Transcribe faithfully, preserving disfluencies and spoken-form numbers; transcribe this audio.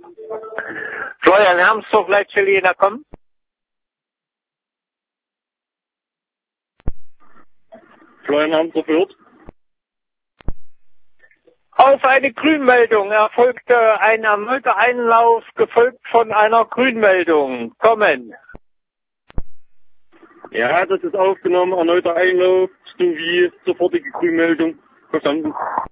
Florian Hermsdorf, Leitstelle, kommen. Florian Hermsdorf hört. Auf eine Grünmeldung erfolgte ein erneuter Einlauf, gefolgt von einer Grünmeldung. Kommen. Ja, das ist aufgenommen, erneuter Einlauf sowie sofortige Grünmeldung. Verstanden.